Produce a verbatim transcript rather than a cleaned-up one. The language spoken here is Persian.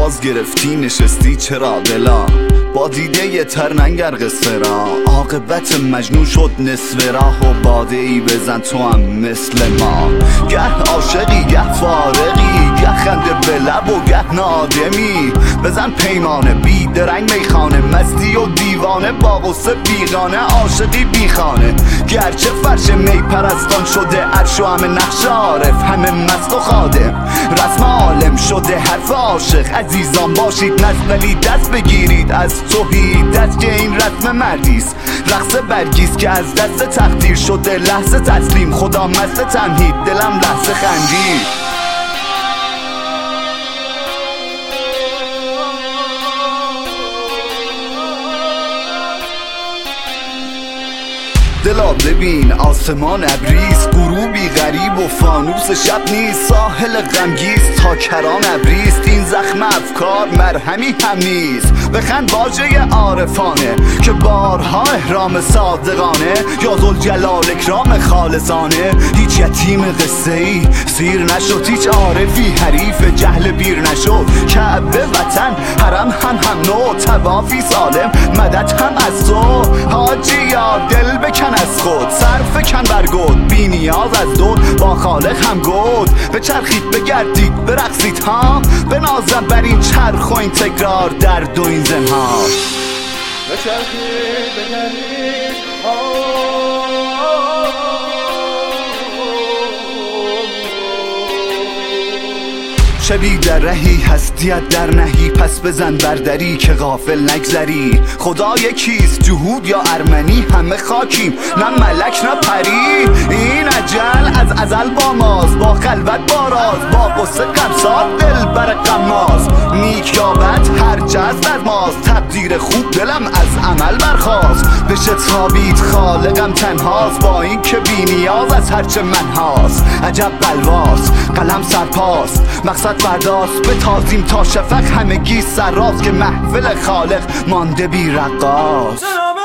فاز گرفتی نشستی چرا دلا با دیده یه تر ننگر قصه را عاقبت مجنون شد نصف راه و باده ای بزن تو هم مثل ما گه عاشقی گه فارغی گه خنده به لب و گه نادمی بزن پیمانه بی درنگ میخانه مستی و دیوانه با غصه بیگانه عاشقی بیخانه گرچه فرش می پرستان شده عرش و همه نقش عارف همه مست و خادم رسم عالم شده حرف عاشق عزیزان باشید نزد ولی دست بگیرید از توحید دست که این رسم مردیست رقص برگیست که از دست تقدیر شده لحظه تسلیم خدا مست تمهید دلم لحظه خندید دلا ببین آسمان ابریست غروبی غریب و فانوس شب نیست ساحل غمگیز تا کران ابریست این زخم افکار مرهمی هم نیست بخند واژه عارفانه که بارها احرام صادقانه یا ذوالجلال اکرام خالصانه هیچ یتیم قصه ای سیر نشد هیچ عارفی حریف جهل بیر نشد کعبه وطن حرم هم هم نو طوافی سالم مدد هم از تو حاجی یا دل بکن از خود صرف کن برگود بی نیاز از دود با خالق هم گود به چرخید بگردید برقصید ها بنازم بر این چرخ و این تکرار درد و این زنها به چرخید بگردید ها شبی در رهی هستیت در نهی پس بزن بردری که غافل نگذری خدا یکیست جهود یا ارمنی همه خاکیم نه ملک نه پری این اجل از ازل با ماست با خلوت با راز با قصه قمصاد دل بر قماز نیک یا بد هر جزد از ماست تقدیر خوب دلم از عمل برخواست بشه تابید خالقم تنهاست با این که بی نیاز از هرچه من هاست عجب بلواست قلم سرپاست مقصد فرداست به تازیم تا شفق همگی سر راست که محفل خالق مانده بی رقاص